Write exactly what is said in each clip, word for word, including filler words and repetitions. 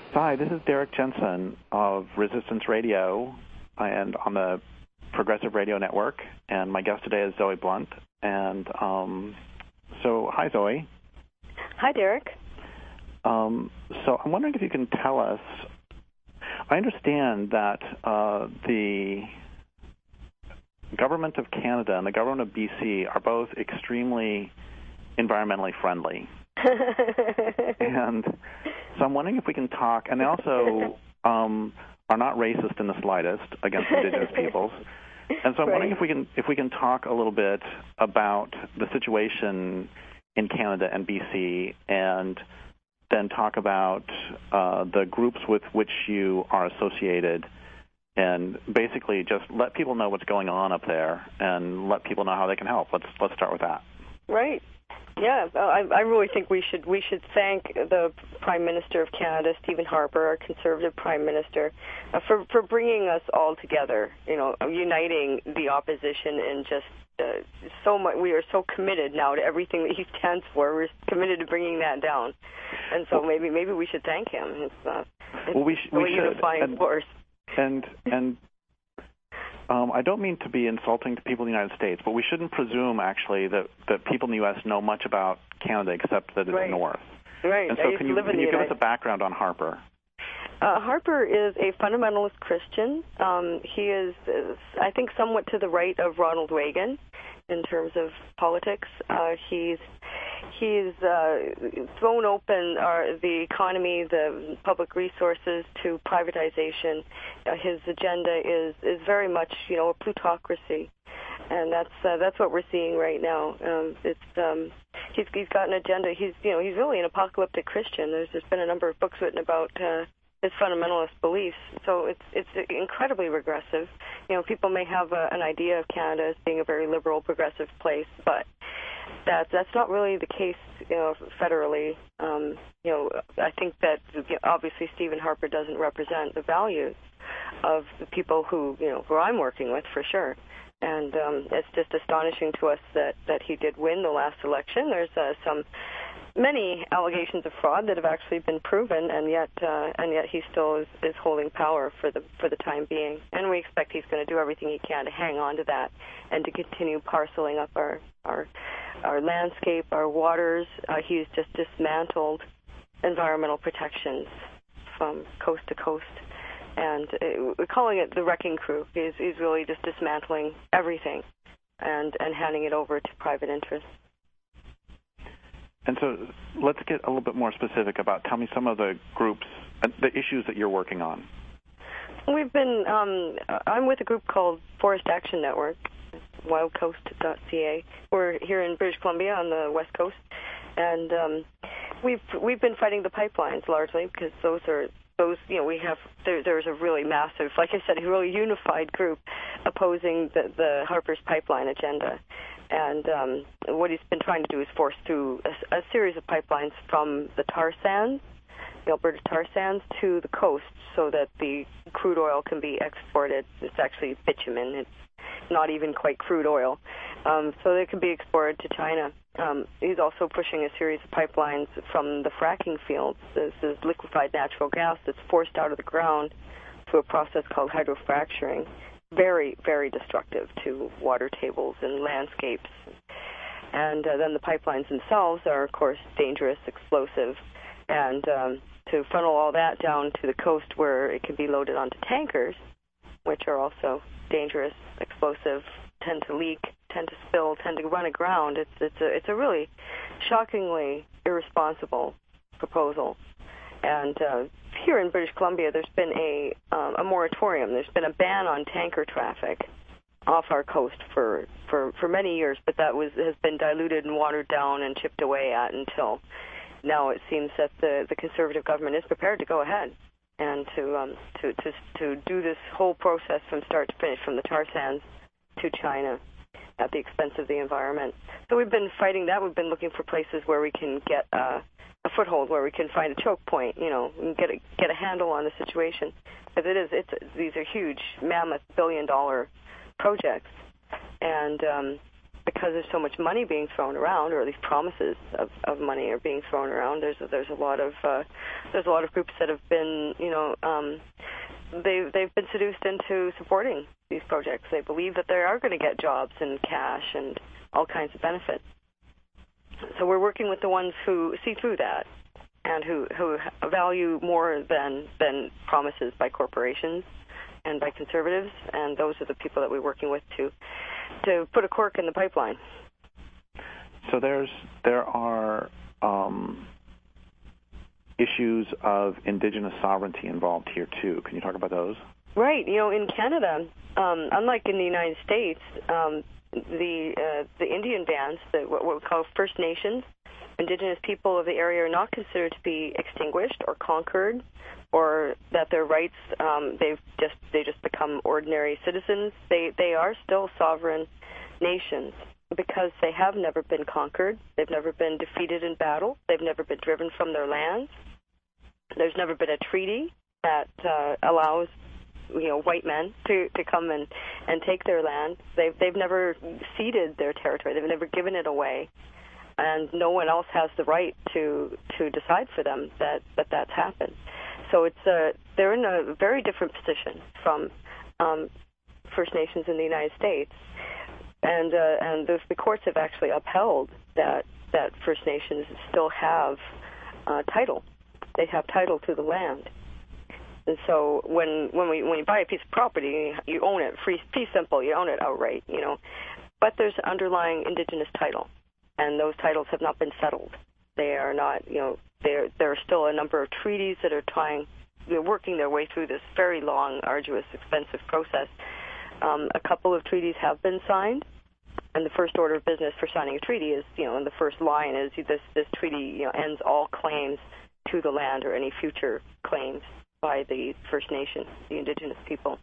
Hi, this is Derek Jensen of Resistance Radio and on the Progressive Radio Network, and my guest today is Zoe Blunt. And um, so, hi, Zoe. Hi, Derek. Um, so I'm wondering if you can tell us, I understand that uh, the government of Canada and the government of B C are both extremely environmentally friendly. And so I'm wondering if we can talk, and they also um, are not racist in the slightest against Indigenous peoples. And so I'm right. wondering if we can if we can talk a little bit about the situation in Canada and B C, and then talk about uh, the groups with which you are associated, and basically just let people know what's going on up there, and let people know how they can help. Let's let's start with that. Right. Yeah, I, I really think we should we should thank the Prime Minister of Canada, Stephen Harper, our Conservative Prime Minister, uh, for for bringing us all together. You know, uniting the opposition and just uh, so much. We are so committed now to everything that he stands for. We're committed to bringing that down, and so well, maybe maybe we should thank him. It's, uh, it's well, we, sh- we should. unifying and, force. And and. Um, I don't mean to be insulting to people in the United States, but we shouldn't presume, actually, that, that people in the U S know much about Canada except that it's right. north. Right. And so can you, can you give us a background on Harper? Uh, Harper is a fundamentalist Christian. Um, he is, is, I think, somewhat to the right of Ronald Reagan in terms of politics. Uh, he's he's uh, thrown open our, the economy, the public resources to privatization. Uh, his agenda is, is very much, you know, a plutocracy, and that's uh, that's what we're seeing right now. Um, it's um, he's he's got an agenda. He's you know he's really an apocalyptic Christian. There's there's been a number of books written about Uh, his fundamentalist beliefs. So it's it's incredibly regressive. You know, people may have a, an idea of Canada as being a very liberal, progressive place, but that that's not really the case, you know, federally. Um, you know, I think that you know, obviously Stephen Harper doesn't represent the values of the people who, you know, who I'm working with for sure. And um, it's just astonishing to us that, that he did win the last election. There's uh, some many allegations of fraud that have actually been proven, and yet uh, and yet he still is, is holding power for the for the time being. And we expect he's going to do everything he can to hang on to that and to continue parceling up our our our landscape, our waters. Uh, he's just dismantled environmental protections from coast to coast. And uh, we're calling it the wrecking crew. He's, he's really just dismantling everything and, and handing it over to private interests. And so let's get a little bit more specific about, tell me some of the groups, the issues that you're working on. We've been, um, I'm with a group called Forest Action Network, wild coast dot c a. We're here in British Columbia on the west coast, and um, we've we've been fighting the pipelines largely because those are those you know we have there, there's a really massive, like I said, a really unified group opposing the, the Harper's pipeline agenda. And um, what he's been trying to do is force through a, a series of pipelines from the tar sands, the Alberta tar sands, to the coast so that the crude oil can be exported. It's actually bitumen. It's not even quite crude oil. Um, so they can be exported to China. Um, he's also pushing a series of pipelines from the fracking fields. This is liquefied natural gas that's forced out of the ground through a process called hydrofracturing. Very, very destructive to water tables and landscapes. And uh, then the pipelines themselves are, of course, dangerous, explosive, and um, to funnel all that down to the coast where it can be loaded onto tankers, which are also dangerous, explosive, tend to leak, tend to spill, tend to run aground. It's it's a it's a really shockingly irresponsible proposal. And uh, here in British Columbia, there's been a um, a moratorium. There's been a ban on tanker traffic off our coast for, for, for many years, but that was has been diluted and watered down and chipped away at until now. It seems that the, the Conservative government is prepared to go ahead and to um, to, to to do this whole process from start to finish, from the tar sands to China, at the expense of the environment. So we've been fighting that. We've been looking for places where we can get uh, a foothold, where we can find a choke point, you know, and get a, get a handle on the situation. Because it is, it's these are huge, mammoth, billion-dollar projects, and um, the because there's so much money being thrown around, or at least promises of, of money are being thrown around, there's a, there's a lot of uh, there's a lot of groups that have been, you know, um, they they've been seduced into supporting these projects. They believe that they are going to get jobs and cash and all kinds of benefits. So we're working with the ones who see through that and who who value more than than promises by corporations and by conservatives, and those are the people that we're working with to to put a cork in the pipeline. So there's there are um, issues of Indigenous sovereignty involved here too. Can you talk about those? Right. You know, in Canada, um, unlike in the United States, um, the uh, the Indian bands, the, what we call First Nations, Indigenous people of the area, are not considered to be extinguished or conquered, or that their rights um, they've just they just become ordinary citizens. They they are still sovereign nations because they have never been conquered. They've never been defeated in battle. They've never been driven from their lands. There's never been a treaty that uh, allows you know white men to, to come and, and take their land. They've they've never ceded their territory. They've never given it away. And no one else has the right to to decide for them that, that that's happened. So it's a, they're in a very different position from um, First Nations in the United States, and uh, and the, the courts have actually upheld that that First Nations still have uh, title. They have title to the land, and so when when we when you buy a piece of property, you own it. Free, fee simple, you own it outright, you know. But there's underlying Indigenous title, and those titles have not been settled. They are not, you know, there there are still a number of treaties that are trying, they're working their way through this very long, arduous, expensive process. Um, a couple of treaties have been signed, and the first order of business for signing a treaty is, you know, and the first line is this this treaty, you know, ends all claims to the land or any future claims by the First Nation, the Indigenous people.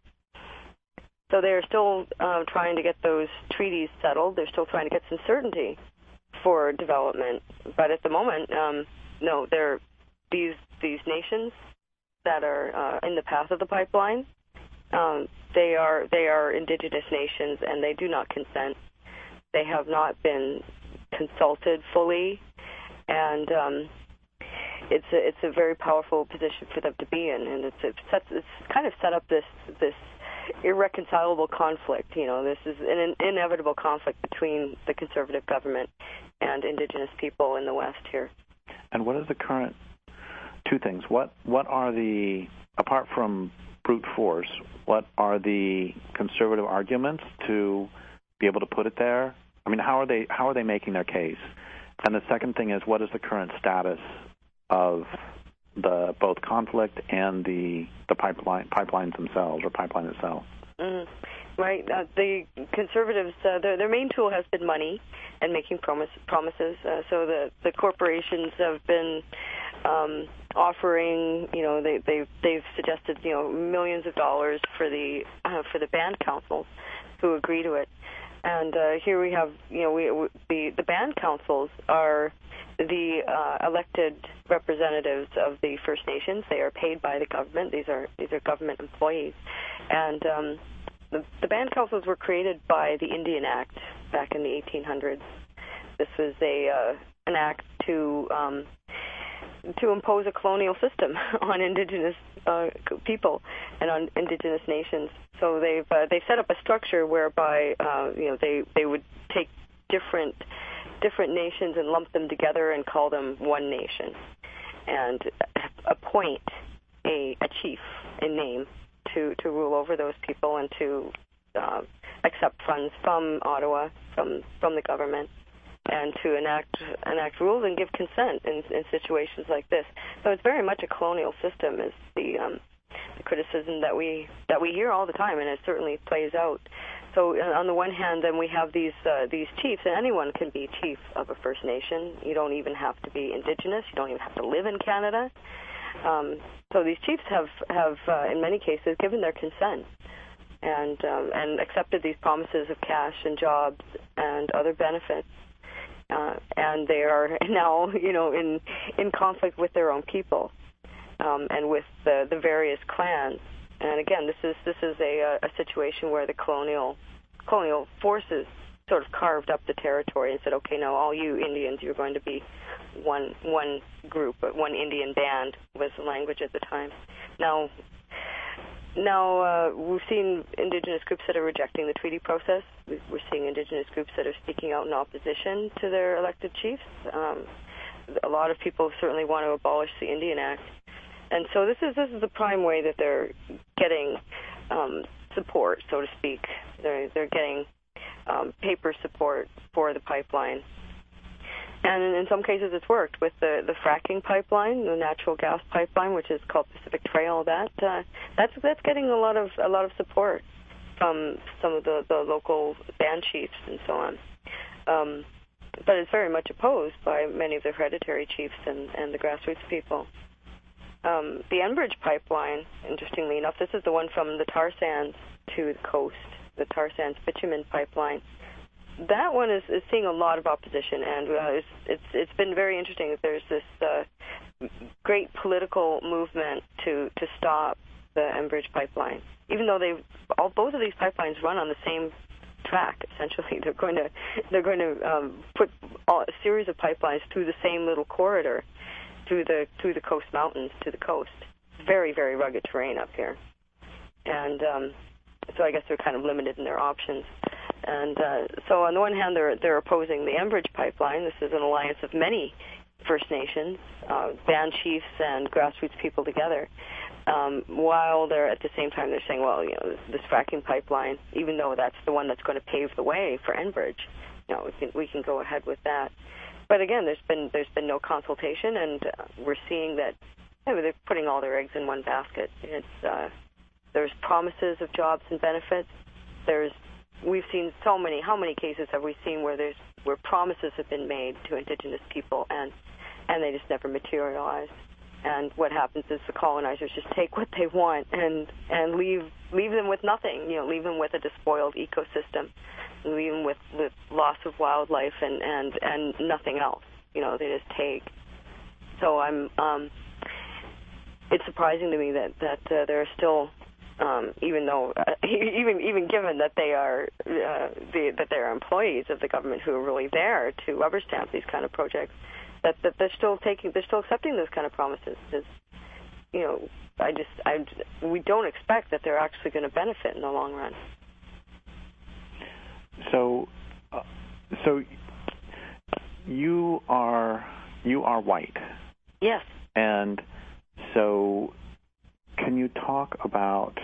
So they're still uh, trying to get those treaties settled. They're still trying to get some certainty for development, but at the moment, um, no, they're these these nations that are uh, in the path of the pipeline. Um, they are they are Indigenous nations, and they do not consent. They have not been consulted fully, and um, it's a, it's a very powerful position for them to be in, and it's it sets, it's kind of set up this this. irreconcilable conflict. You know, this is an inevitable conflict between the conservative government and Indigenous people in the West here. And what is the current, two things, what what are the, apart from brute force, what are the conservative arguments to be able to put it there? I mean, how are they how are they making their case? And the second thing is, what is the current status of the both conflict and the the pipeline pipelines themselves, or pipeline itself? Mm, right. Uh, the conservatives, uh, their their main tool has been money and making promise, promises. Uh, so the the corporations have been um, offering, you know, they they they've suggested, you know, millions of dollars for the uh, for the band councils who agree to it. And uh, here we have, you know, we, we, the the band councils are the uh, elected representatives of the First Nations. They are paid by the government. These are these are government employees, and um, the, the band councils were created by the Indian Act back in the eighteen hundreds. This was a uh, an act to um, to impose a colonial system on Indigenous uh, people and on Indigenous nations. So they've uh, they set up a structure whereby uh, you know they they would take different different nations and lump them together and call them one nation, and appoint a, a chief in name to, to rule over those people and to uh, accept funds from Ottawa, from from the government, and to enact enact rules and give consent in, in situations like this. So it's very much a colonial system, is the, um, the criticism that we that we hear all the time, and it certainly plays out. So on the one hand, then we have these uh, these chiefs, and anyone can be chief of a First Nation. You don't even have to be Indigenous. You don't even have to live in Canada. Um, so these chiefs have have uh, in many cases given their consent and um, and accepted these promises of cash and jobs and other benefits. Uh, and they are now, you know, in in conflict with their own people um, and with the, the various clans. And again, this is this is a, a situation where the colonial colonial forces sort of carved up the territory and said, okay, now all you Indians, you're going to be one one group, one Indian band was the language at the time. Now, now uh, we've seen Indigenous groups that are rejecting the treaty process. We're seeing Indigenous groups that are speaking out in opposition to their elected chiefs. Um, a lot of people certainly want to abolish the Indian Act. And so this is this is the prime way that they're getting um, support, so to speak. They're they're getting um, paper support for the pipeline, and in, in some cases it's worked with the, the fracking pipeline, the natural gas pipeline, which is called Pacific Trail. That uh, that's that's getting a lot of a lot of support from some of the, the local band chiefs and so on. Um, but it's very much opposed by many of the hereditary chiefs and, and the grassroots people. Um, the Enbridge pipeline, interestingly enough, this is the one from the tar sands to the coast, the tar sands bitumen pipeline. That one is, is seeing a lot of opposition, and uh, it's, it's it's been very interesting that there's this uh, great political movement to, to stop the Enbridge pipeline. Even though they all both of these pipelines run on the same track, essentially, they're going to they're going to um, put all, a series of pipelines through the same little corridor. through the through the coast mountains to the coast. Very, very rugged terrain up here. And um, so I guess they're kind of limited in their options. And uh, so on the one hand, they're they're opposing the Enbridge pipeline. This is an alliance of many First Nations, uh, band chiefs and grassroots people together. Um, while they're at the same time they're saying, well, you know, this, this fracking pipeline, even though that's the one that's going to pave the way for Enbridge, you know, we can we can go ahead with that. But again, there's been there's been no consultation, and uh, we're seeing that you know, they're putting all their eggs in one basket. It's uh, there's promises of jobs and benefits. There's we've seen so many. How many cases have we seen where there's where promises have been made to Indigenous people and and they just never materialize? And what happens is the colonizers just take what they want and and leave leave them with nothing. You know, leave them with a despoiled ecosystem. Even with, with loss of wildlife and, and, and nothing else. You know, they just take. So I'm, um, it's surprising to me that, that uh, there are still, um, even though, uh, even even given that they are, uh, the, that they're employees of the government who are really there to rubber stamp these kind of projects, that, that they're still taking, they're still accepting those kind of promises. Because, you know, I just, I, we don't expect that they're actually going to benefit in the long run. So, uh, so you are you are white. Yes. And so, can you talk about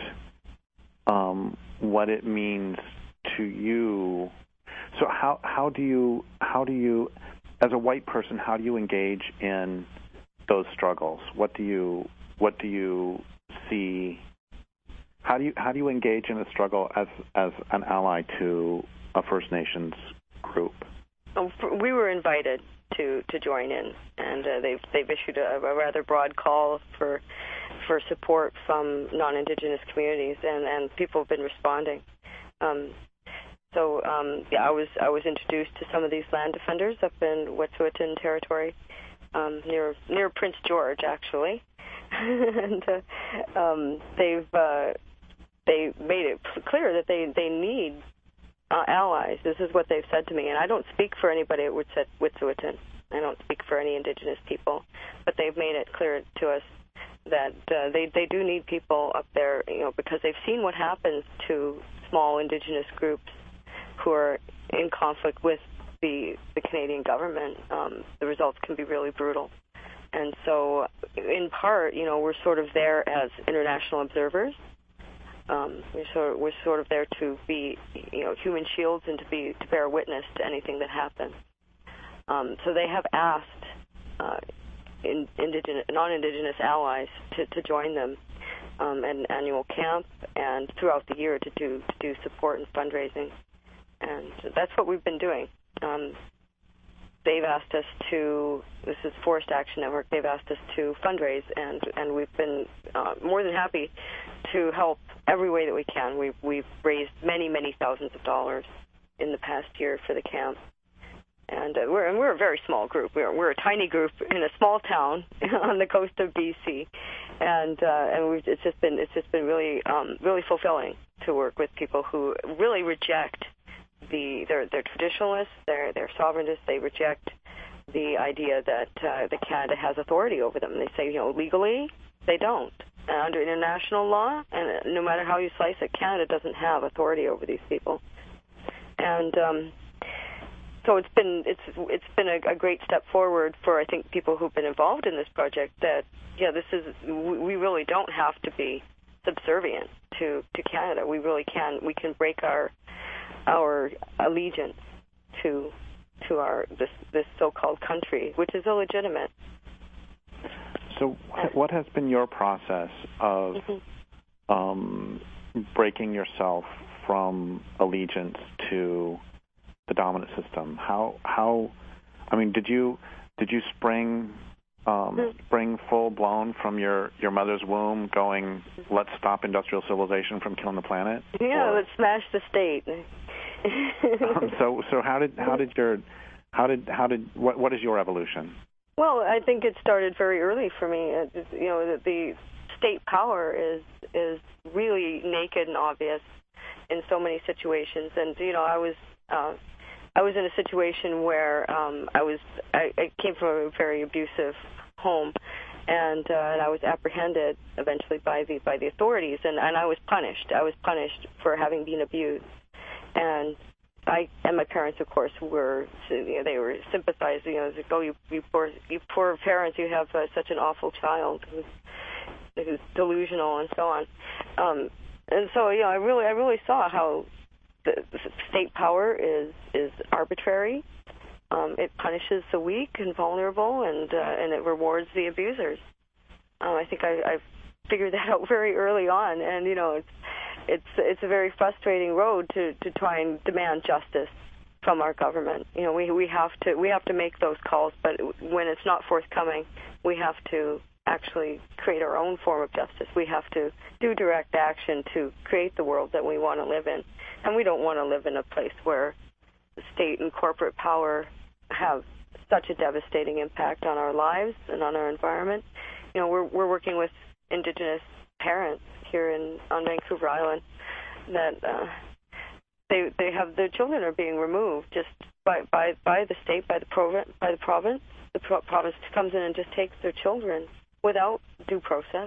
um, what it means to you? So, how how do you how do you, as a white person, how do you engage in those struggles? What do you what do you see? How do you how do you engage in a struggle as as an ally to a First Nations group? Oh, we were invited to, to join in, and uh, they've they've issued a, a rather broad call for for support from non-Indigenous communities, and, and people have been responding. Um, so um, yeah, I was I was introduced to some of these land defenders up in Wet'suwet'en territory, um, near near Prince George, actually, and uh, um, they've uh, they made it clear that they they need Uh, allies. This is what they've said to me, and I don't speak for anybody at Wet'suwet'en. I don't speak for any Indigenous people, but they've made it clear to us that uh, they they do need people up there, you know, because they've seen what happens to small Indigenous groups who are in conflict with the the Canadian government. Um, the results can be really brutal, and so in part, you know, we're sort of there as international observers. Um, we're sort of, we're sort of there to be, you know, human shields and to be to bear witness to anything that happens. Um, so they have asked uh, in, indigenous, non-Indigenous allies to, to join them um, at an annual camp and throughout the year to do to do support and fundraising, and that's what we've been doing. Um, they've asked us to. This is Forest Action Network. They've asked us to fundraise, and and we've been uh, more than happy to help every way that we can. We've, we've raised many, many thousands of dollars in the past year for the camp. And, uh, we're, and we're a very small group. We're, we're a tiny group in a small town on the coast of B C. And, uh, and we've, it's just been, it's just been really, um, really fulfilling to work with people who really reject the they're they're traditionalists, they're they're sovereigntists. They reject the idea that uh, that Canada has authority over them. They say, you know, legally they don't. Uh, under international law, and no matter how you slice it, Canada doesn't have authority over these people. And um, so it's been it's it's been a, a great step forward for, I think, people who've been involved in this project. That yeah, this is we really don't have to be subservient to, to Canada. We really can we can break our our allegiance to to our this this so-called country, which is illegitimate. So what has been your process of mm-hmm. um, breaking yourself from allegiance to the dominant system? How how I mean, did you did you spring um, mm-hmm. spring full blown from your, your mother's womb, going, let's stop industrial civilization from killing the planet? Yeah, or, let's smash the state. um, so so how did how did your how did how did what what is your evolution? Well, I think it started very early for me. It, you know, the, the state power is is really naked and obvious in so many situations. And you know, I was uh, I was in a situation where um, I was I, I came from a very abusive home, and uh, and I was apprehended eventually by the by the authorities, and, and I was punished. I was punished for having been abused, and I and my parents, of course, were you know, they were sympathizing. You know, like, oh, you, you poor, you poor parents, you have uh, such an awful child who's, who's delusional and so on. Um, and so, you know, I really, I really saw how the, the state power is is arbitrary. Um, it punishes the weak and vulnerable, and uh, and it rewards the abusers. Um, I think I, I figured that out very early on, and you know, it's. It's it's a very frustrating road to, to try and demand justice from our government. You know, we we have to we have to make those calls, but when it's not forthcoming, we have to actually create our own form of justice. We have to do direct action to create the world that we want to live in, and we don't want to live in a place where the state and corporate power have such a devastating impact on our lives and on our environment. You know, we're we're working with Indigenous parents here in on Vancouver Island that uh, they they have their children are being removed just by by, by the state, by the province, by the province. The pro- province comes in and just takes their children without due process,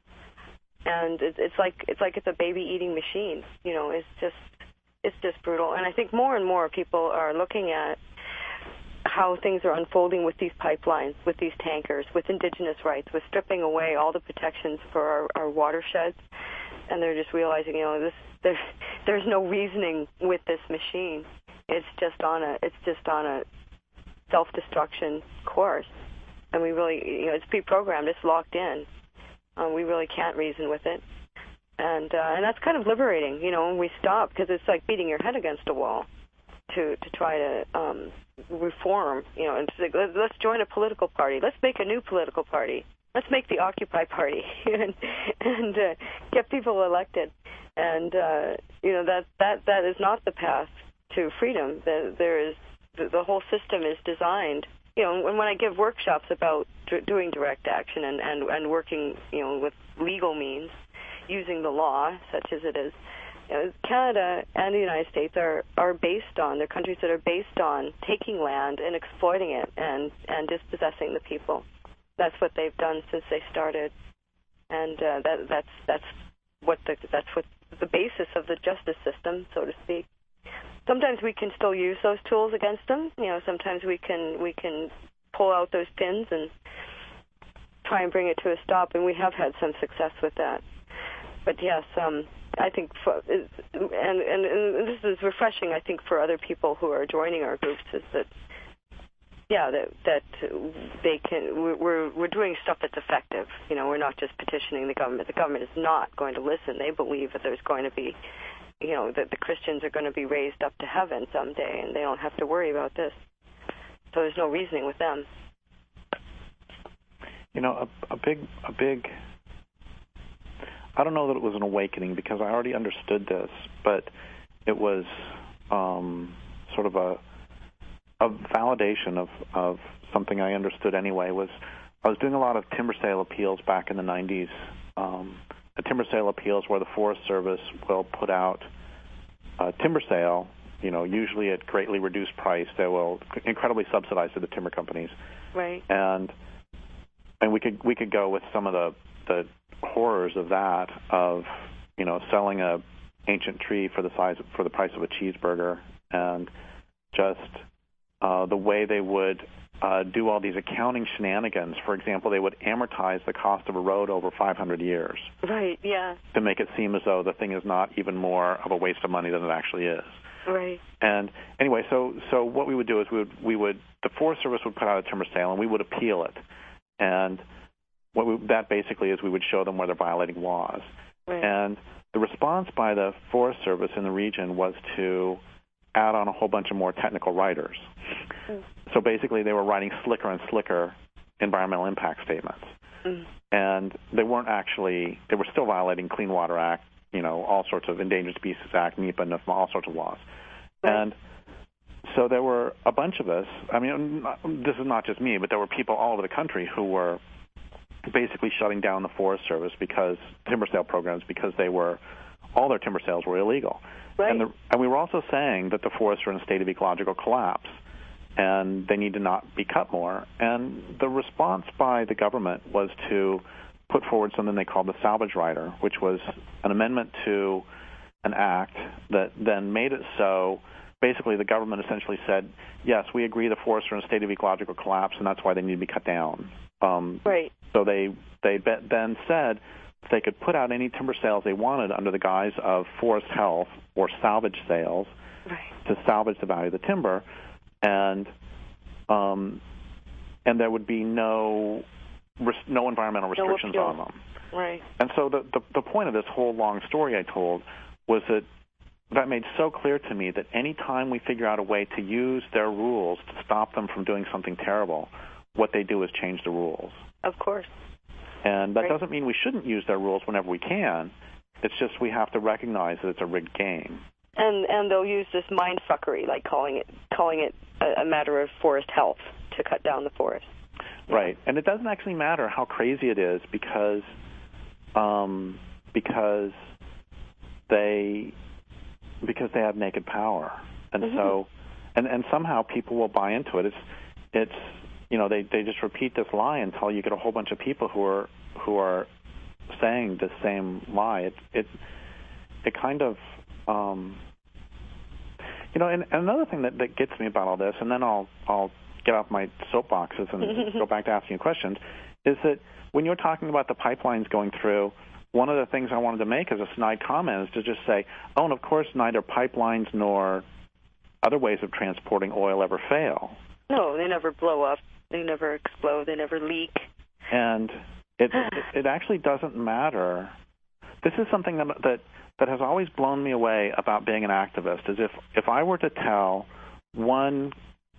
and it's, it's like it's like it's a baby eating machine. You know, it's just it's just brutal. And I think more and more people are looking at how things are unfolding with these pipelines, with these tankers, with Indigenous rights, with stripping away all the protections for our, our watersheds, and they're just realizing, you know, this there's there's no reasoning with this machine. It's just on a it's just on a self-destruction course, and we really, you know, it's pre-programmed, it's locked in. Um, we really can't reason with it, and uh, and that's kind of liberating, you know, when we stop, because it's like beating your head against a wall to to try to um, reform, you know, and say, let's join a political party. Let's make a new political party. Let's make the Occupy Party and, and uh, get people elected. And uh, you know that, that that is not the path to freedom. The, there is the, the whole system is designed. You know, and when I give workshops about d- doing direct action and, and and working, you know, with legal means, using the law such as it is. You know, Canada and the United States are, are based on, they're countries that are based on taking land and exploiting it and, and dispossessing the people. That's what they've done since they started, and uh, that, that's that's what the that's what the basis of the justice system, so to speak. Sometimes we can still use those tools against them. You know, sometimes we can we can pull out those pins and try and bring it to a stop, and we have had some success with that. But yes, um, I think, for, and, and and this is refreshing, I think, for other people who are joining our groups, is that, yeah, that that they can, we're we're doing stuff that's effective. You know, we're not just petitioning the government. The government is not going to listen. They believe that there's going to be, you know, that the Christians are going to be raised up to heaven someday, and they don't have to worry about this. So there's no reasoning with them. You know, a, a big a big. I don't know that it was an awakening, because I already understood this, but it was um, sort of a, a validation of, of something I understood anyway. Was I was doing a lot of timber sale appeals back in the nineties. Um, a timber sale appeals where the Forest Service will put out a timber sale you know, usually at greatly reduced price. They will incredibly subsidize to the timber companies. Right. And and we could we could go with some of the the horrors of that, of, you know, selling a ancient tree for the size for the price of a cheeseburger, and just uh, the way they would uh, do all these accounting shenanigans. For example, they would amortize the cost of a road over five hundred years. Right. Yeah. To make it seem as though the thing is not even more of a waste of money than it actually is. Right. And anyway, so so what we would do is we would we would the Forest Service would put out a timber sale, and we would appeal it. And what we, that basically is we would show them where they're violating laws. Right. And the response by the Forest Service in the region was to add on a whole bunch of more technical writers. Mm. So basically they were writing slicker and slicker environmental impact statements. Mm. And they weren't actually, they were still violating Clean Water Act, you know, all sorts of Endangered Species Act, NEPA, NIFMA, all sorts of laws. Right. And so there were a bunch of us, I mean, this is not just me, but there were people all over the country who were basically shutting down the Forest Service because timber sale programs, because they were, all their timber sales were illegal. Right. And, the, and we were also saying that the forests are in a state of ecological collapse and they need to not be cut more. And the response by the government was to put forward something they called the salvage rider, which was an amendment to an act that then made it so basically the government essentially said, yes, we agree the forests are in a state of ecological collapse and that's why they need to be cut down. Um, right. So they they be, then said they could put out any timber sales they wanted under the guise of forest health or salvage sales, right, to salvage the value of the timber, and um, and there would be no no environmental restrictions no on them. Right. And so the, the the point of this whole long story I told was that that made so clear to me that any time we figure out a way to use their rules to stop them from doing something terrible, what they do is change the rules. Of course. And that right. doesn't mean we shouldn't use their rules whenever we can. It's just we have to recognize that it's a rigged game. And and they'll use this mind fuckery, like calling it calling it a, a matter of forest health, to cut down the forest. Right. And it doesn't actually matter how crazy it is because um, because they because they have naked power. And mm-hmm. so and, and somehow people will buy into it. It's it's you know, they, they just repeat this lie until you get a whole bunch of people who are who are saying the same lie. It it it kind of um, you know, and, and another thing that, that gets me about all this, and then I'll I'll get off my soapboxes and go back to asking you questions, is that when you're talking about the pipelines going through, one of the things I wanted to make as a snide comment is to just say, oh, and of course neither pipelines nor other ways of transporting oil ever fail. No, they never blow up. They never explode. They never leak. And it it actually doesn't matter. This is something that, that that has always blown me away about being an activist, is if, if I were to tell one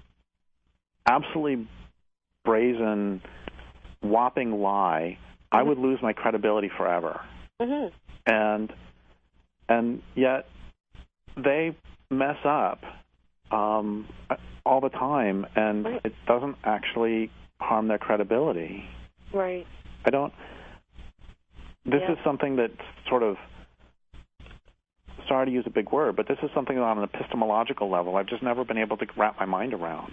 absolutely brazen, whopping lie, mm-hmm. I would lose my credibility forever. Mm-hmm. And and yet they mess up um, all the time, and right. it doesn't actually harm their credibility. Right. I don't. This yeah. is something that's sort of, sorry to use a big word, but this is something on an epistemological level I've just never been able to wrap my mind around.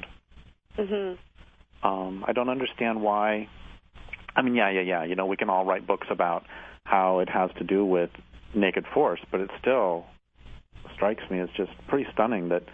Mm-hmm. Um, I don't understand why. I mean, yeah, yeah, yeah. You know, we can all write books about how it has to do with naked force, but it still strikes me as just pretty stunning that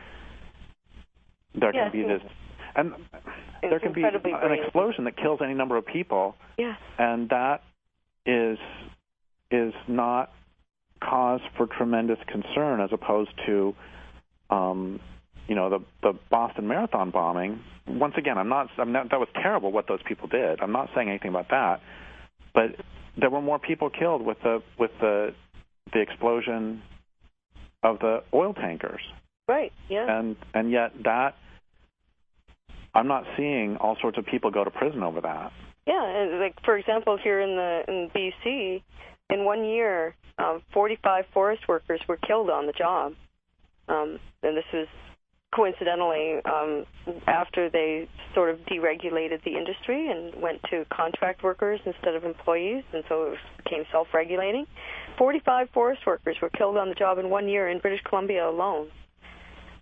there yeah, can be this, and there can be an brave. explosion that kills any number of people, yeah. and that is is not cause for tremendous concern, as opposed to, um, you know, the the Boston Marathon bombing. Once again, I'm not, I'm not. That was terrible what those people did. I'm not saying anything about that, but there were more people killed with the with the the explosion of the oil tankers. Right. Yeah. And and yet that, I'm not seeing all sorts of people go to prison over that. Yeah, and like for example, here in the in B C, in one year, um, forty-five forest workers were killed on the job, um, and this was coincidentally um, after they sort of deregulated the industry and went to contract workers instead of employees, and so it became self-regulating. forty-five forest workers were killed on the job in one year in British Columbia alone.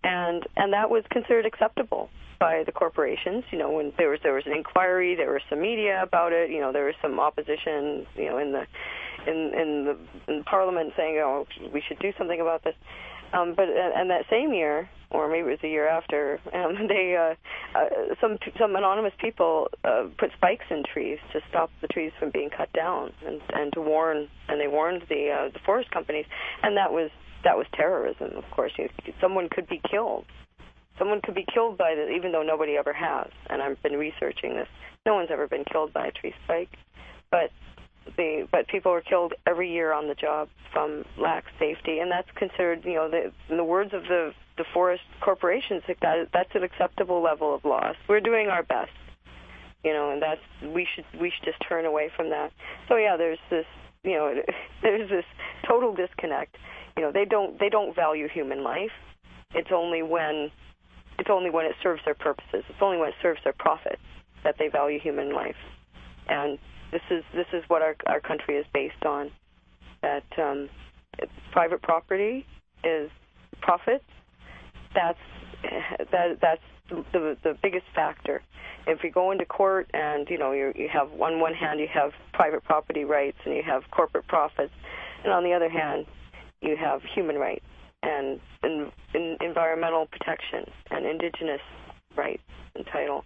and and that was considered acceptable by the corporations. You know, when there was there was an inquiry, there was some media about it. You know, there was some opposition. You know, in the in in the, in the Parliament saying, "Oh, we should do something about this." Um, but and that same year, or maybe it was the year after, um, they uh, uh, some some anonymous people uh, put spikes in trees to stop the trees from being cut down, and, and to warn, and they warned the uh, the forest companies, and that was that was terrorism. Of course, you, someone could be killed. Someone could be killed by this, even though nobody ever has. And I've been researching this. No one's ever been killed by a tree spike, but the but people are killed every year on the job from lax safety, and that's considered, you know, the, in the words of the the forest corporations, that that's an acceptable level of loss. We're doing our best, you know, and that's we should we should just turn away from that. So yeah, there's this, you know, there's this total disconnect. You know, they don't they don't value human life. It's only when it's only when it serves their purposes. It's only when it serves their profits that they value human life. And this is this is what our our country is based on. That um, private property is profits. That's that that's the the biggest factor. If you go into court and you know you you have on one hand you have private property rights and you have corporate profits, and on the other hand you have human rights and, and, and environmental protection and indigenous rights and title.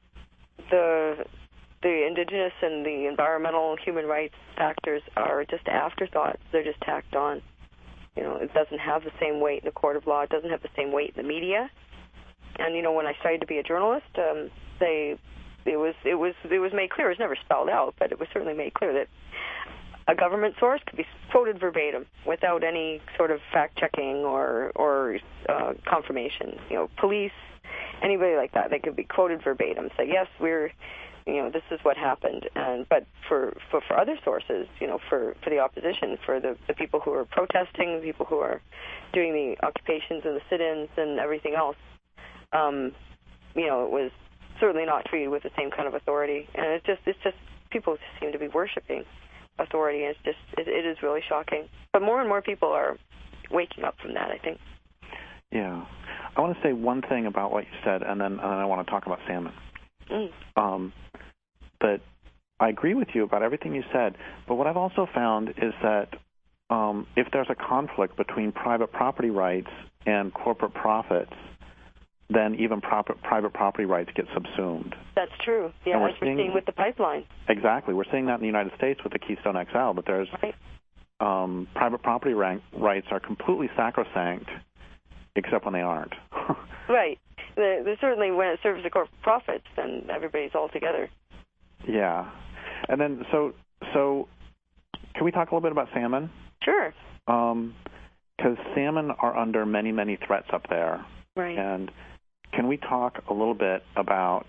The the indigenous and the environmental human rights factors are just afterthoughts. They're just tacked on. You know, it doesn't have the same weight in the court of law. It doesn't have the same weight in the media. And you know, when I started to be a journalist, um, they it was it was it was made clear. It was never spelled out, but it was certainly made clear that a government source could be quoted verbatim without any sort of fact-checking or or uh, confirmation. You know, police, anybody like that, they could be quoted verbatim. Say, yes, we're, you know, this is what happened. And but for, for, for other sources, you know, for, for the opposition, for the, the people who are protesting, the people who are doing the occupations and the sit-ins and everything else, um, you know, it was certainly not treated with the same kind of authority. And it's just it's just people just seem to be worshiping authority, and it's just it, it is really shocking. But more and more people are waking up from that, I think. Yeah, I want to say one thing about what you said, and then and then I want to talk about salmon. Mm. Um, but I agree with you about everything you said. But what I've also found is that um, if there's a conflict between private property rights and corporate profits, then even proper, private property rights get subsumed. That's true. Yeah, we're as we're seeing, seeing with the pipeline. Exactly. We're seeing that in the United States with the Keystone X L, but there's right. um, private property rank, rights are completely sacrosanct, except when they aren't. Right. The, the, certainly when it serves the corporate profits, then everybody's all together. Yeah. And then, so, so can we talk a little bit about salmon? Sure. Um, because salmon are under many, many threats up there. Right. And can we talk a little bit about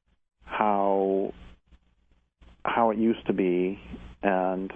how how it used to be and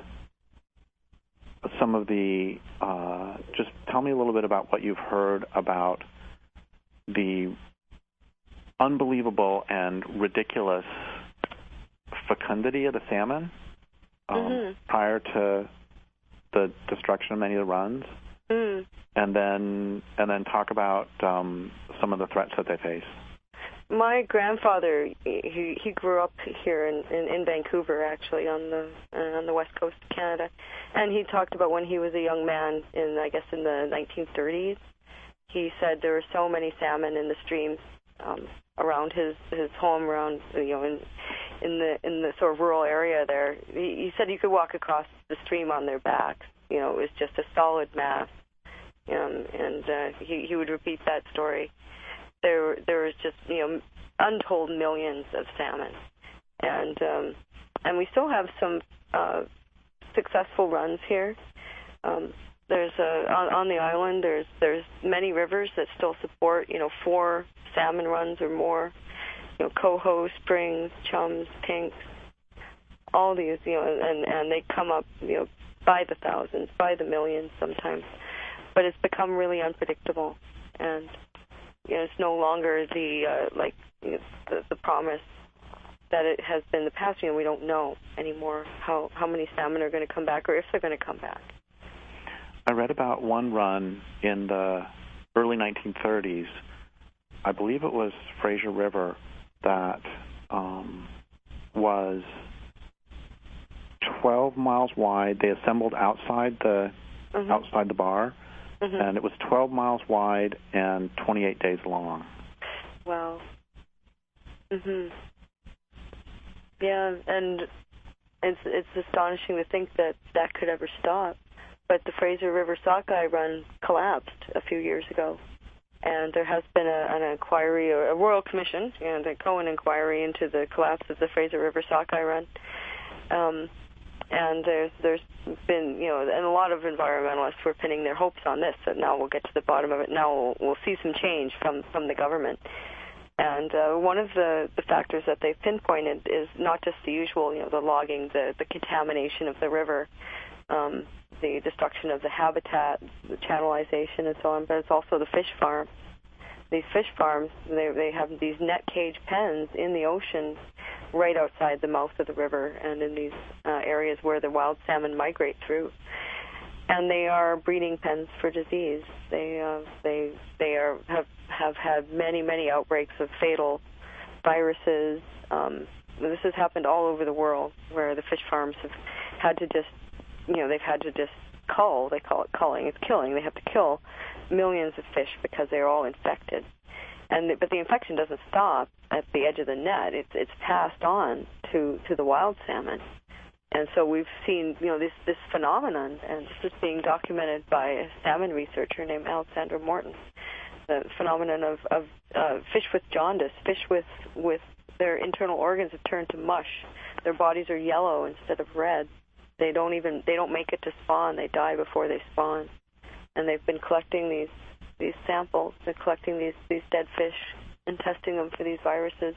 some of the uh, just tell me a little bit about what you've heard about the unbelievable and ridiculous fecundity of the salmon um, mm-hmm. prior to the destruction of many of the runs. Mm. And then, and then talk about um, some of the threats that they face. My grandfather, he he grew up here in, in, in Vancouver, actually, on the uh, on the west coast of Canada, and he talked about when he was a young man in, I guess, in the nineteen thirties. He said there were so many salmon in the streams um, around his his home, around you know in in the in the sort of rural area there. He, he said you could walk across the stream on their backs. You know, it was just a solid mass. Um, and uh, he, he would repeat that story. There, there was just you know untold millions of salmon, and um, and we still have some uh, successful runs here. Um, there's a on, on the island. There's there's many rivers that still support you know four salmon runs or more. You know, Coho, Springs, Chums, Pinks, all these you know, and and they come up you know by the thousands, by the millions sometimes. But it's become really unpredictable, and you know, it's no longer the uh, like you know, the, the promise that it has been in the past. You know, we don't know anymore how, how many salmon are going to come back or if they're going to come back. I read about one run in the early nineteen thirties, I believe it was Fraser River that um, was twelve miles wide. They assembled outside the mm-hmm. outside the bar, mm-hmm. and it was twelve miles wide and twenty-eight days long. Wow. Mhm. Yeah, and it's it's astonishing to think that that could ever stop. But the Fraser River Sockeye Run collapsed a few years ago, and there has been a, an inquiry, or a royal commission, you know, the Cohen inquiry into the collapse of the Fraser River Sockeye Run. Um, and there's there's been, you know, and a lot of environmentalists were pinning their hopes on this, that now we'll get to the bottom of it. Now we'll, we'll see some change from, from the government. And uh, one of the, the factors that they've pinpointed is not just the usual, you know, the logging, the, the contamination of the river, um, the destruction of the habitat, the channelization, and so on, but it's also the fish farm. These fish farms, they, they have these net cage pens in the ocean right outside the mouth of the river and in these uh, areas where the wild salmon migrate through. And they are breeding pens for disease. They uh, they they are have have had many many outbreaks of fatal viruses. Um, this has happened all over the world, where the fish farms have had to just, you know, they've had to just cull. They call it culling. It's killing. They have to kill millions of fish because they're all infected. And the, but the infection doesn't stop at the edge of the net. It's it's passed on to to the wild salmon. And so we've seen, you know, this this phenomenon, and this is being documented by a salmon researcher named Alexandra Morton. The phenomenon of, of uh, fish with jaundice, fish with with their internal organs have turned to mush. Their bodies are yellow instead of red. They don't even they don't make it to spawn. They die before they spawn. And they've been collecting these these samples. They're collecting these these dead fish and testing them for these viruses.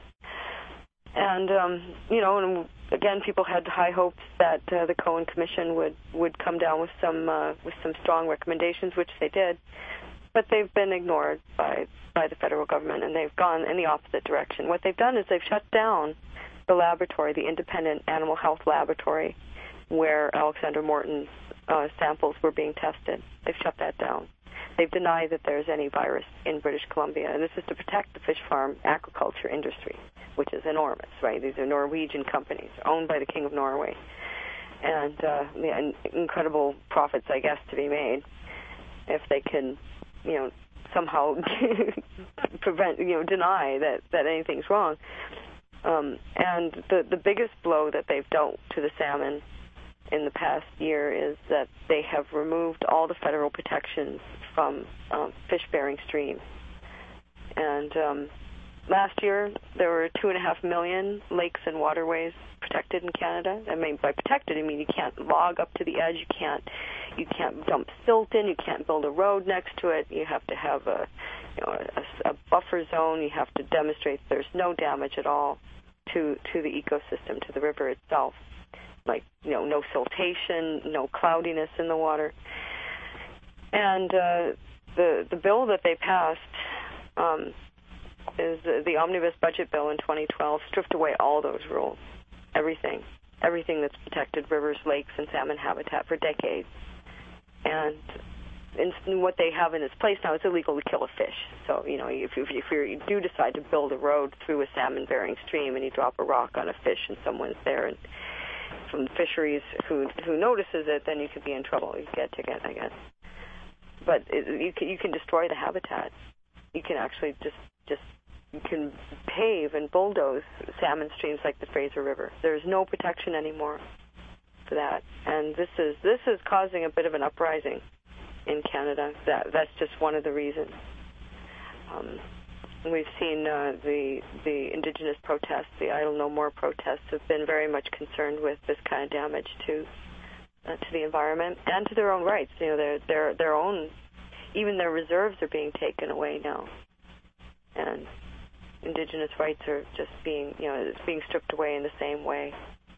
And, um, you know, and again, people had high hopes that uh, the Cohen Commission would, would come down with some uh, with some strong recommendations, which they did. But they've been ignored by, by the federal government, and they've gone in the opposite direction. What they've done is they've shut down the laboratory, the independent animal health laboratory, where Alexander Morton's uh, samples were being tested. They've shut that down. They've denied that there's any virus in British Columbia, and this is to protect the fish farm aquaculture industry, which is enormous, right? These are Norwegian companies owned by the King of Norway, and uh, yeah, incredible profits, I guess, to be made if they can, you know, somehow prevent, you know, deny that, that anything's wrong. Um, and the the biggest blow that they've dealt to the salmon in the past year is that they have removed all the federal protections from um, fish-bearing streams. And um, last year, there were two and a half million lakes and waterways protected in Canada. I mean, by protected, I mean you can't log up to the edge, you can't, you can't dump silt in, you can't build a road next to it. You have to have a, you know, a, a buffer zone. You have to demonstrate there's no damage at all to to the ecosystem, to the river itself. Like, you know, no siltation, no cloudiness in the water. And uh, the the bill that they passed um, is the, the omnibus budget bill in twenty twelve stripped away all those rules, everything, everything that's protected rivers, lakes, and salmon habitat for decades. And in what they have in its place now, it's illegal to kill a fish. So, you know, if, if, if you do decide to build a road through a salmon-bearing stream and you drop a rock on a fish and someone's there and from the fisheries who who notices it, then you could be in trouble. You get a ticket, I guess. But it, you can you can destroy the habitat. You can actually just just you can pave and bulldoze salmon streams like the Fraser River. There's no protection anymore for that, and this is this is causing a bit of an uprising in Canada. That that's just one of the reasons. Um, We've seen uh, the the Indigenous protests, the Idle No More protests, have been very much concerned with this kind of damage to uh, to the environment and to their own rights. You know, their their their own, even their reserves are being taken away now, and Indigenous rights are just being, you know, it's being stripped away in the same way.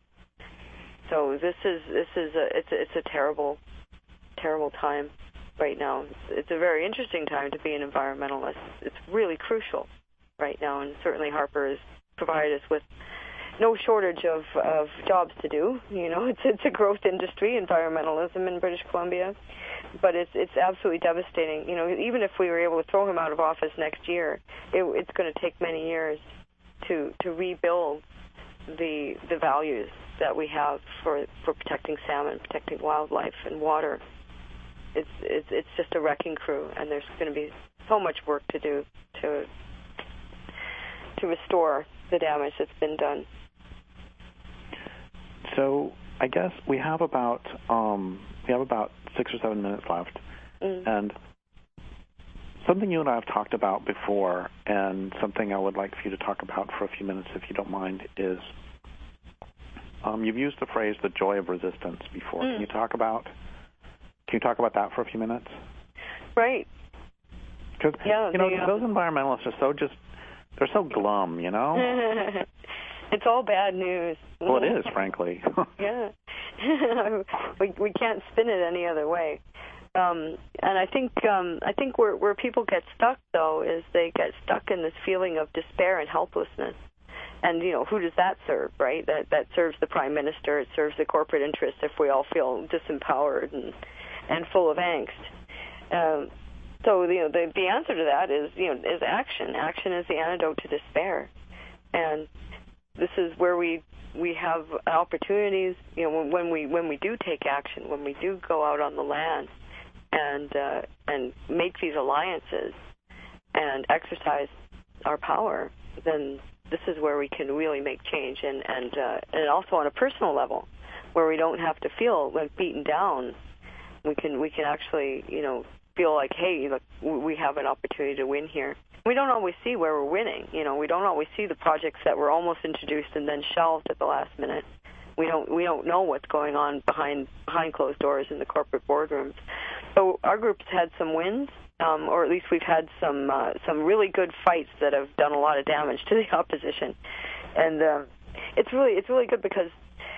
So this is this is a it's a, it's a terrible terrible time right now. It's a very interesting time to be an environmentalist. It's really crucial right now, and certainly Harper has provided us with no shortage of, of jobs to do. You know, it's it's a growth industry, environmentalism in British Columbia, but it's it's absolutely devastating. You know, even if we were able to throw him out of office next year, it, it's going to take many years to to rebuild the the values that we have for for protecting salmon, protecting wildlife and water. It's it's it's just a wrecking crew, and there's going to be so much work to do to to restore the damage that's been done. So I guess we have about um, we have about six or seven minutes left, mm. and something you and I have talked about before, and something I would like for you to talk about for a few minutes, if you don't mind, is um, you've used the phrase "the joy of resistance" before. Mm. Can you talk about Can you talk about that for a few minutes? Right. Because yeah, you know they, uh, those environmentalists are so just they're so glum, you know. It's all bad news. Well, it is, frankly. Yeah. we we can't spin it any other way. Um, and I think um, I think where where people get stuck though is they get stuck in this feeling of despair and helplessness. And you know, who does that serve, right? That that serves the Prime Minister. It serves the corporate interests if we all feel disempowered and and full of angst. Um, so you know, the the answer to that is you know is action. Action is the antidote to despair, and this is where we we have opportunities. You know, when, when we when we do take action, when we do go out on the land and uh, and make these alliances and exercise our power, then this is where we can really make change, and and uh, and also on a personal level, where we don't have to feel like beaten down. We can we can actually you know feel like, hey, look, we have an opportunity to win here. We don't always see where we're winning. You know, we don't always see the projects that were almost introduced and then shelved at the last minute. We don't we don't know what's going on behind behind closed doors in the corporate boardrooms. So our group's had some wins, um, or at least we've had some uh, some really good fights that have done a lot of damage to the opposition, and um, it's really it's really good because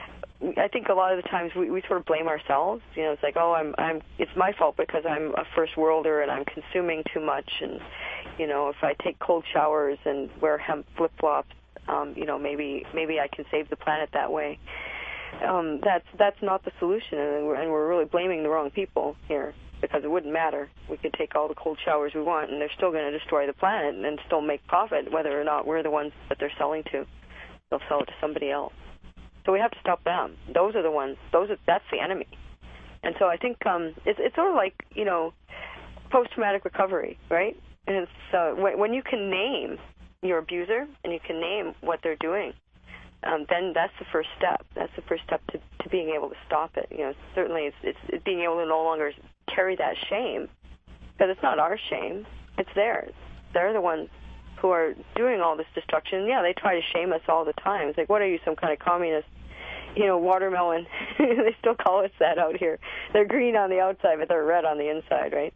I think a lot of the times we, we sort of blame ourselves. You know, it's like, oh, I'm I'm it's my fault because I'm a first worlder and I'm consuming too much, and you know, if I take cold showers and wear hemp flip flops, um, you know, maybe maybe I can save the planet that way. Um, that's that's not the solution, and we're, and we're really blaming the wrong people here because it wouldn't matter. We could take all the cold showers we want, and they're still going to destroy the planet and still make profit, whether or not we're the ones that they're selling to. They'll sell it to somebody else. So we have to stop them. Those are the ones. Those are that's the enemy. And so I think um, it's it's sort of like you know, post-traumatic recovery, right? And it's uh, when, when you can name your abuser and you can name what they're doing, um, then that's the first step. That's the first step to, to being able to stop it. You know, certainly it's, it's it's being able to no longer carry that shame, because it's not our shame, it's theirs. They're the ones who are doing all this destruction. Yeah, they try to shame us all the time. It's like, what are you, some kind of communist? You know, watermelon. They still call us that out here. They're green on the outside, but they're red on the inside, right?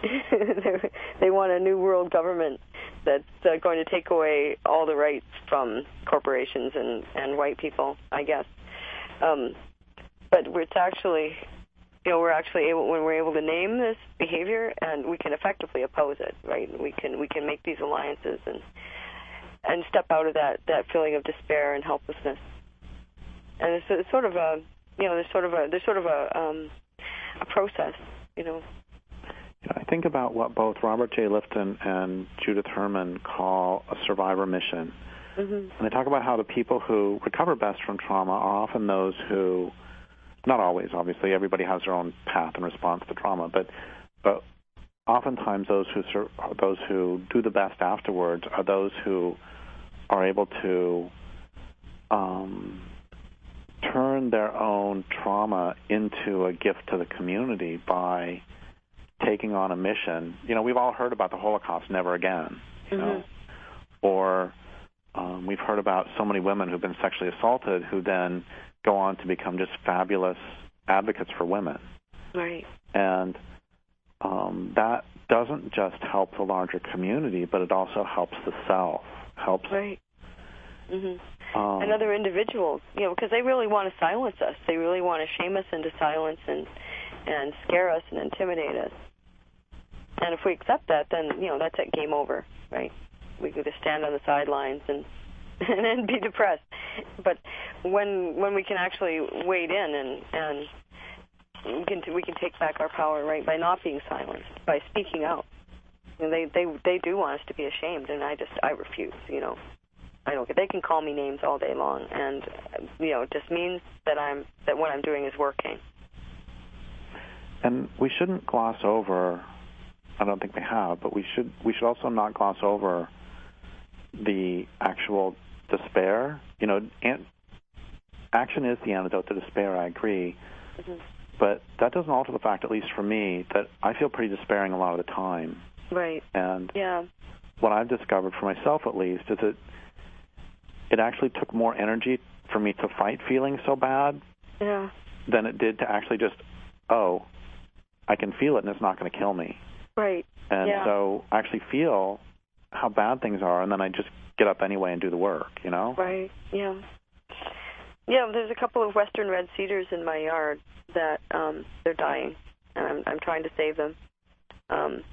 They want a new world government that's uh, going to take away all the rights from corporations and, and white people, I guess. Um, but it's actually, you know, we're actually able, when we're able to name this behavior, and we can effectively oppose it, right? We can we can make these alliances and and step out of that, that feeling of despair and helplessness. And it's, it's sort of a, you know, there's sort of a there's sort of a um, a process, you know. Yeah, I think about what both Robert J. Lifton and Judith Herman call a survivor mission. Mm-hmm. And they talk about how the people who recover best from trauma are often those who, not always, obviously, everybody has their own path in response to trauma, but but oftentimes those who sur- those who do the best afterwards are those who are able to um, turn their own trauma into a gift to the community by taking on a mission. You know, we've all heard about the Holocaust, never again, you mm-hmm. know, or um, we've heard about so many women who've been sexually assaulted who then go on to become just fabulous advocates for women. Right. And um, that doesn't just help the larger community, but it also helps the self, helps... Right. Mm-hmm. Um, and other individuals, you know, because they really want to silence us. They really want to shame us into silence and, and scare us and intimidate us. And if we accept that, then, you know, that's it, game over, right? We could just stand on the sidelines and and then be depressed. But when when we can actually wade in and and we can we can take back our power, right, by not being silenced, by speaking out. And they they they do want us to be ashamed, and I just I refuse. You know, I don't. They can call me names all day long, and you know, it just means that I'm that what I'm doing is working. And we shouldn't gloss over. I don't think we have, but we should we should also not gloss over the actual despair. You know, an, action is the antidote to despair. I agree. Mm-hmm. But that doesn't alter the fact, at least for me, that I feel pretty despairing a lot of the time. Right. And yeah. what I've discovered for myself, at least, is that it actually took more energy for me to fight feeling so bad yeah. than it did to actually just, oh, I can feel it and it's not going to kill me. Right. And yeah. so I actually feel how bad things are, and then I just get up anyway and do the work, you know? Right. Yeah. Yeah, there's a couple of western red cedars in my yard that um, they're dying, and I'm, I'm trying to save them. Um,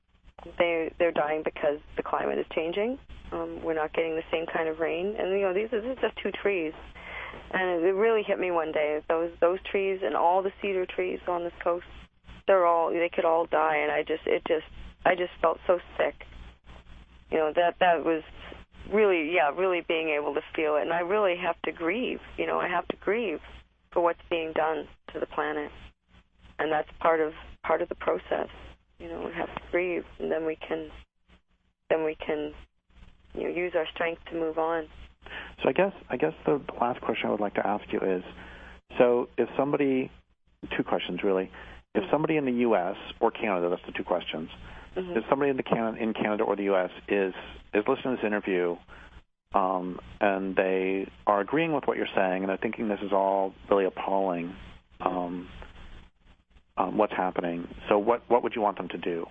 they they're dying because the climate is changing. Um, we're not getting the same kind of rain, and you know these are, these are just two trees, and it really hit me one day. Those those trees and all the cedar trees on this coast, they're all they could all die, and I just it just I just felt so sick. You know that that was. Really, yeah, really being able to feel it. And I really have to grieve, you know, I have to grieve for what's being done to the planet. And that's part of part of the process. You know, we have to grieve, and then we can then we can you know, use our strength to move on. So I guess I guess the last question I would like to ask you is, so if somebody, two questions really, if somebody in the U S or Canada, that's the two questions, mm-hmm. if somebody in the Can- in Canada or the U S is is listening to this interview, um, and they are agreeing with what you're saying, and they're thinking this is all really appalling, um, um, what's happening. So what what would you want them to do?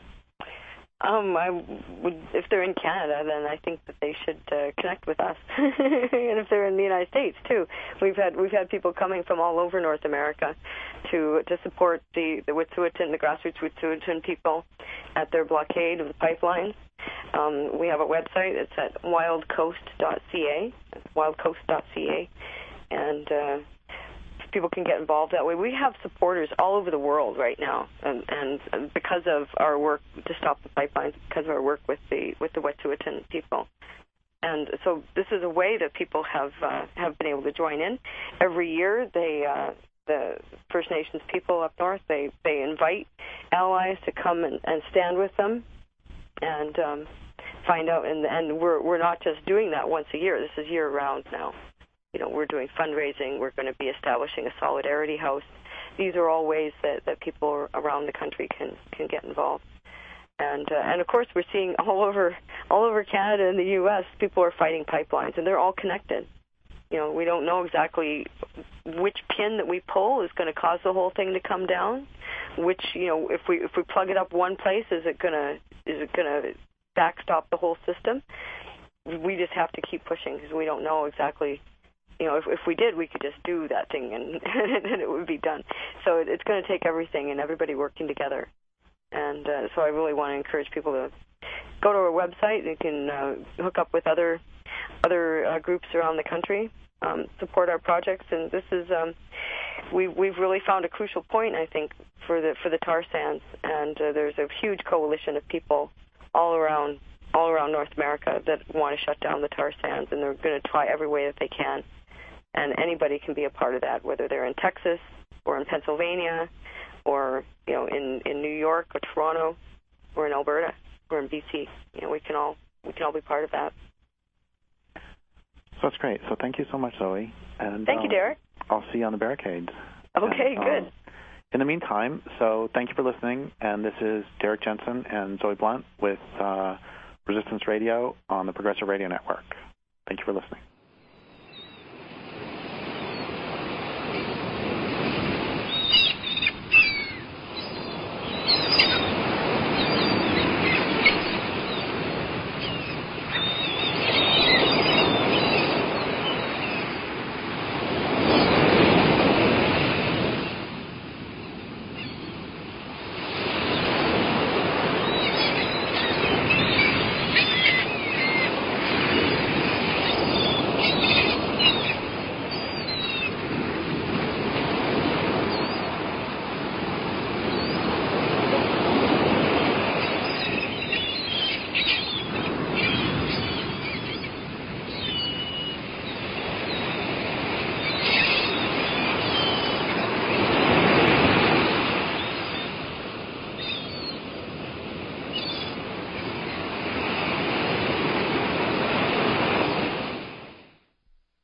Um, I would, if they're in Canada, then I think that they should uh, connect with us, and if they're in the United States too, we've had we've had people coming from all over North America to to support the the Wet'suwet'en, the grassroots Wet'suwet'en people at their blockade of the pipelines. Um, we have a website. It's at wild coast dot c a. It's wild coast dot c a, and uh, people can get involved that way. We have supporters all over the world right now, and, and because of our work to stop the pipelines, because of our work with the with the Wet'suwet'en people. And so this is a way that people have uh, have been able to join in. Every year, they uh, the First Nations people up north, they, they invite allies to come and, and stand with them and um, find out. And, and we're we're not just doing that once a year. This is year-round now. You know, we're doing fundraising. We're going to be establishing a solidarity house. These are all ways that, that people around the country can, can get involved. And uh, and of course, we're seeing all over all over Canada and the U S people are fighting pipelines, and they're all connected. You know, we don't know exactly which pin that we pull is going to cause the whole thing to come down. Which, you know, if we if we plug it up one place, is it gonna is it gonna backstop the whole system? We just have to keep pushing because we don't know exactly. You know, if, if we did, we could just do that thing and, and it would be done. So it, it's going to take everything and everybody working together. And uh, so I really want to encourage people to go to our website. You can uh, hook up with other other uh, groups around the country, um, support our projects. And this is um, we we've really found a crucial point, I think, for the for the tar sands. And uh, there's a huge coalition of people all around all around North America that want to shut down the tar sands, and they're going to try every way that they can. And anybody can be a part of that, whether they're in Texas or in Pennsylvania or, you know, in, in New York or Toronto or in Alberta or in B C. You know, we can all we can all be part of that. So that's great. So thank you so much, Zoe. And thank you, Derek. I'll see you on the barricades. Okay, and, good. Um, in the meantime, so thank you for listening. And this is Derek Jensen and Zoe Blunt with uh, Resistance Radio on the Progressive Radio Network. Thank you for listening.